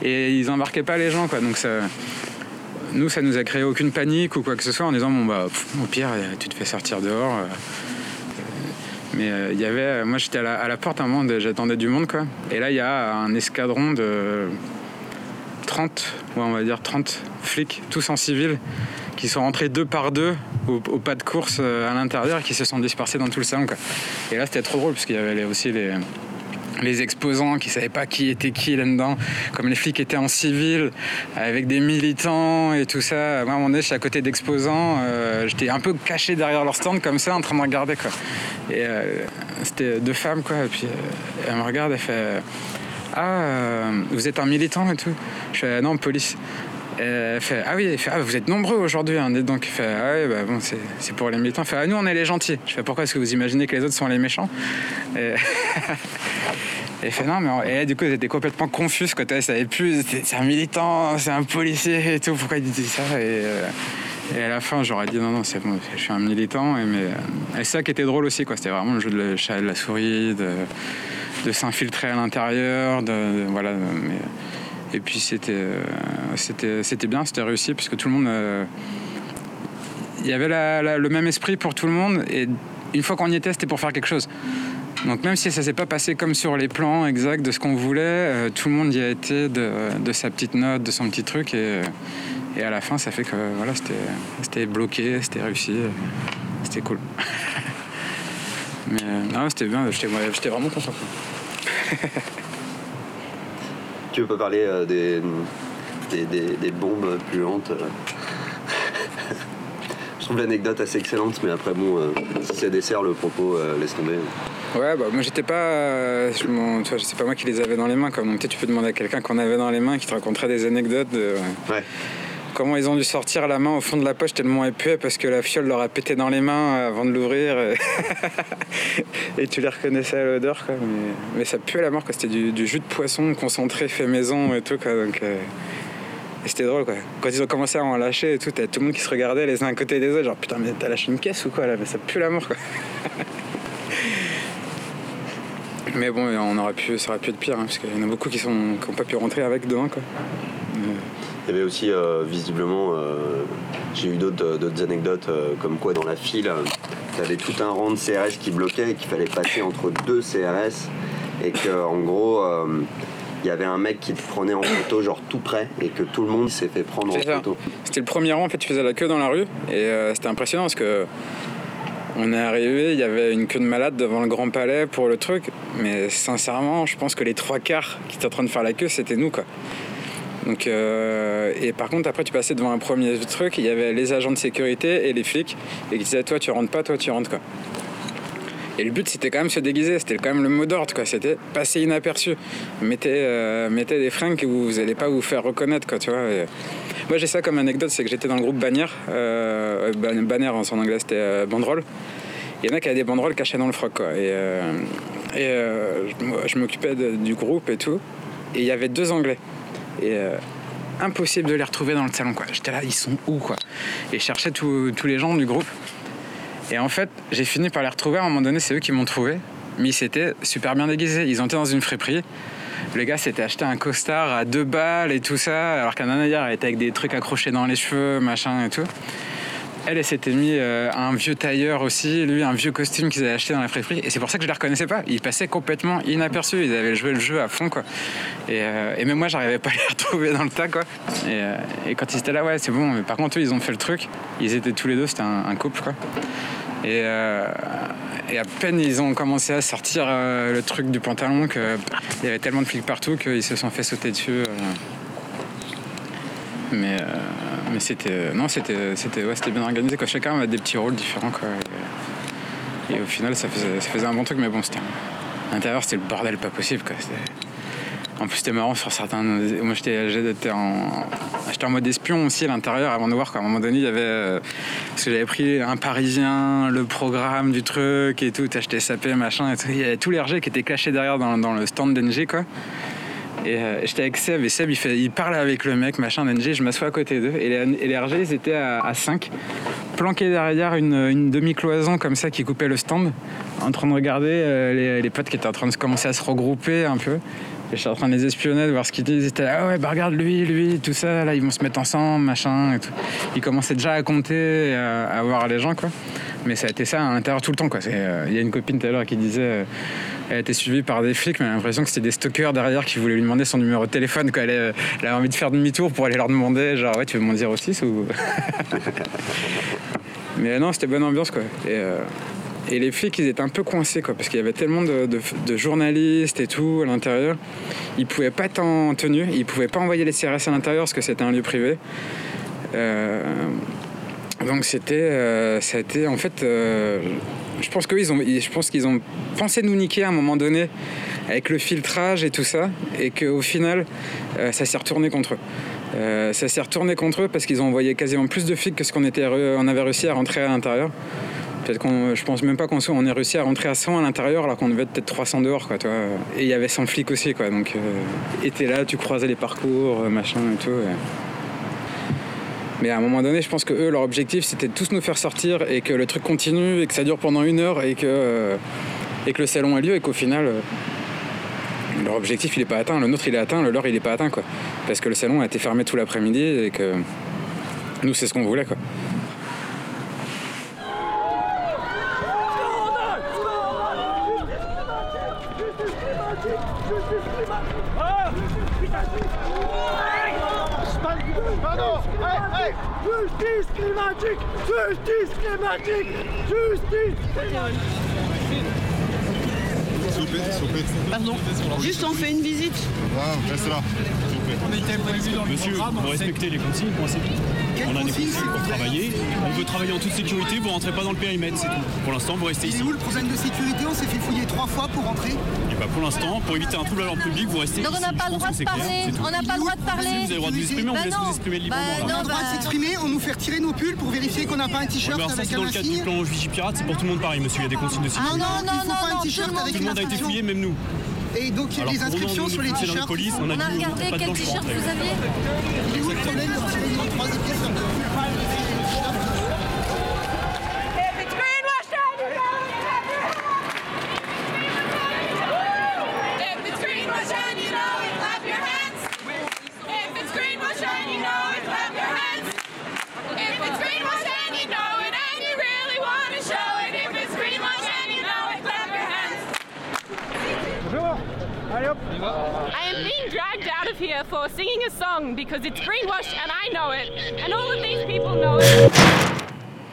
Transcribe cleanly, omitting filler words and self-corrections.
et ils embarquaient pas les gens, quoi. Donc ça nous a créé aucune panique ou quoi que ce soit en disant au pire tu te fais sortir dehors. Mais il y avait, moi j'étais à la porte à un moment, j'attendais du monde, quoi. Et là il y a un escadron de 30 flics, tous en civil, qui sont rentrés 2 par 2 au pas de course à l'intérieur et qui se sont dispersés dans tout le salon, quoi. Et là c'était trop drôle parce qu'il y avait aussi les exposants qui savaient pas qui était qui là-dedans, comme les flics étaient en civil avec des militants et tout ça. Moi à un moment donné j'étais à côté d'exposants, j'étais un peu caché derrière leur stand comme ça en train de regarder, quoi. Et c'était 2 femmes, quoi, et puis elle me regarde, elle fait vous êtes un militant et tout? Je fais non, police. Elle fait oui, vous êtes nombreux aujourd'hui, hein, donc. Elle fait bon, c'est pour les militants. Elle fait nous on est les gentils. Je fais pourquoi est-ce que vous imaginez que les autres sont les méchants? Et elle fait non, mais et du coup, j'étais complètement confus, quoi. Elle savait plus, c'est un militant, c'est un policier et tout, pourquoi il disait ça? Et à la fin, j'aurais dit non, c'est bon, je suis un militant. Et c'est ça qui était drôle aussi, quoi. C'était vraiment le jeu de le chat et de la souris, de s'infiltrer à l'intérieur, voilà. Et puis c'était bien, c'était réussi, puisque tout le monde. Il y avait le même esprit pour tout le monde, et une fois qu'on y était, c'était pour faire quelque chose. Donc même si ça s'est pas passé comme sur les plans exacts de ce qu'on voulait, tout le monde y a été de sa petite note, de son petit truc, et à la fin ça fait que voilà, c'était bloqué, c'était réussi, c'était cool. Mais non, c'était bien, j'étais vraiment content. Tu peux parler des bombes puantes? Je trouve l'anecdote assez excellente, mais après si ça dessert le propos, laisse tomber. Ouais, moi j'étais pas. C'est pas moi qui les avais dans les mains, quoi. Donc tu peux demander à quelqu'un qu'on avait dans les mains qui te raconterait des anecdotes de. Ouais. Comment ils ont dû sortir la main au fond de la poche tellement elle puait parce que la fiole leur a pété dans les mains avant de l'ouvrir. Et tu les reconnaissais à l'odeur, quoi. Mais ça puait la mort, quoi. C'était du jus de poisson concentré fait maison et tout, quoi. Donc, et c'était drôle, quoi. Quand ils ont commencé à en lâcher et tout, t'avais tout le monde qui se regardait les uns à côté des autres, genre putain, mais t'as lâché une caisse ou quoi là? Mais ça pue la mort, quoi. Mais bon, ça aurait pu être pire, hein, parce qu'il y en a beaucoup qui n'ont pas pu rentrer avec demain, quoi. Il y avait aussi visiblement, j'ai eu d'autres anecdotes comme quoi dans la file, t'avais tout un rang de CRS qui bloquait et qu'il fallait passer entre 2 CRS et qu'en gros il y avait un mec qui te prenait en photo genre tout près et que tout le monde s'est fait prendre en photo. C'était le premier rang, en fait, tu faisais la queue dans la rue et c'était impressionnant parce que on est arrivé, il y avait une queue de malade devant le Grand Palais pour le truc, mais sincèrement je pense que les 3/4 qui étaient en train de faire la queue c'était nous, quoi. Donc, et par contre après tu passais devant un premier truc, il y avait les agents de sécurité et les flics et qui disaient toi tu rentres pas, toi tu rentres, quoi. Et le but c'était quand même se déguiser, c'était quand même le mot d'ordre, quoi. C'était passer inaperçu, mettez des fringues que vous allez pas vous faire reconnaître, quoi, tu vois. Et moi j'ai ça comme anecdote, c'est que j'étais dans le groupe Bannière, Banner en anglais c'était banderole. Il y en a qui avaient des banderoles cachées dans le froc, quoi. Et je m'occupais du groupe et tout, et il y avait 2 Anglais. Et impossible de les retrouver dans le salon, quoi. J'étais là, ils sont où, quoi? Et je cherchais tous les gens du groupe. Et en fait, j'ai fini par les retrouver. À un moment donné, c'est eux qui m'ont trouvé. Mais ils s'étaient super bien déguisés. Ils étaient dans une friperie. Le gars s'était acheté un costard à 2 balles et tout ça, alors qu'un nana hier était avec des trucs accrochés dans les cheveux, machin et tout. Elle s'était mis un vieux tailleur aussi, lui un vieux costume qu'ils avaient acheté dans la friperie, et c'est pour ça que je les reconnaissais pas. Ils passaient complètement inaperçus, ils avaient joué le jeu à fond, quoi. Et même moi j'arrivais pas à les retrouver dans le tas, quoi. Et quand ils étaient là, ouais c'est bon, mais par contre eux ils ont fait le truc, ils étaient tous les deux, c'était un couple, quoi. Et à peine ils ont commencé à sortir le truc du pantalon qu'il y avait tellement de flics partout qu'ils se sont fait sauter dessus. Mais c'était bien organisé, quoi. Chacun avait des petits rôles différents, quoi. Et au final ça faisait un bon truc, mais bon, à l'intérieur c'était le bordel pas possible, quoi. En plus c'était marrant sur certains. Moi j'étais en mode espion aussi à l'intérieur avant de voir, quoi. À un moment donné il y avait parce que j'avais pris un Parisien, le programme du truc et tout, acheté SAP machin et tout. Il y avait tout l'RG qui était caché derrière dans le stand d'NG, quoi. Et j'étais avec Seb, et Seb il parlait avec le mec machin d'NG, je m'assois à côté d'eux et les RG ils étaient à 5 planqués derrière une demi-cloison comme ça qui coupait le stand, en train de regarder les potes qui étaient en train de commencer à se regrouper un peu. Et j'étais en train de les espionner, de voir ce qu'ils disaient. Ils étaient là, ah ouais, bah regarde lui, tout ça, là, ils vont se mettre ensemble, machin, et tout. Ils commençaient déjà à compter, à voir les gens, quoi. Mais ça a été ça à l'intérieur tout le temps, quoi. Il y a une copine tout à l'heure qui disait, elle était suivie par des flics, mais elle a l'impression que c'était des stalkers derrière qui voulaient lui demander son numéro de téléphone, quoi. Elle avait envie de faire demi-tour pour aller leur demander, genre, ouais, tu veux mon 06 ou... Mais non, c'était bonne ambiance, quoi. Et les flics, ils étaient un peu coincés, quoi, parce qu'il y avait tellement de journalistes et tout à l'intérieur. Ils pouvaient pas être en tenue, ils pouvaient pas envoyer les CRS à l'intérieur parce que c'était un lieu privé. Donc ça a été en fait, je pense qu'ils ont pensé nous niquer à un moment donné avec le filtrage et tout ça, et qu'au final, ça s'est retourné contre eux. Ça s'est retourné contre eux parce qu'ils ont envoyé quasiment plus de flics que ce qu'on avait réussi à rentrer à l'intérieur. Je pense même pas qu'on ait réussi à rentrer à 100 à l'intérieur alors qu'on devait être peut-être 300 dehors, quoi, toi. Et il y avait 100 flics aussi, quoi. Donc, et t'es là, tu croisais les parcours, machin et tout. Mais à un moment donné, je pense que eux, leur objectif, c'était de tous nous faire sortir et que le truc continue et que ça dure pendant 1 heure et que le salon ait lieu et qu'au final, leur objectif, il est pas atteint. Le nôtre, il est atteint. Le leur, il est pas atteint, quoi. Parce que le salon a été fermé tout l'après-midi et que nous, c'est ce qu'on voulait, quoi. Pardon, hey, justice climatique, justice climatique, justice climatique. Pardon, juste on fait une visite. Ah, reste là. Monsieur, vous respectez les consignes, moi c'est tout. On a des consignes pour travailler. On veut travailler en toute sécurité, vous rentrez pas dans le périmètre, c'est tout. Pour l'instant, vous restez ici. Et où le problème de sécurité? On s'est fait fouiller 3 fois pour rentrer. Et bah pour l'instant, pour éviter un trouble à l'ordre public, vous restez Donc ici. on n'a pas le droit de parler. On n'a pas le droit de parler. Si vous avez le droit de vous exprimer, on vous laisse vous exprimer librement. On a le droit de s'exprimer, on nous fait retirer nos pulls pour vérifier qu'on n'a pas un t-shirt alors ça, avec c'est un dans le cadre du insigne. plan Vigipirate, c'est pour tout le monde pareil, monsieur. Il y a des consignes de sécurité. Il faut pas un t-shirt avec Tout le une monde a été inscription. fouillé, même nous. Et donc il y a Alors, des inscriptions sur les c'est dans la t-shirts. police, on a dit regardé pas de quel blanche pour t-shirt rentrer. vous aviez. Il est où le problème de retirer nos 3 épices de pull? I am being dragged out of here for singing a song because it's greenwashed and I know it, and all of these people know it.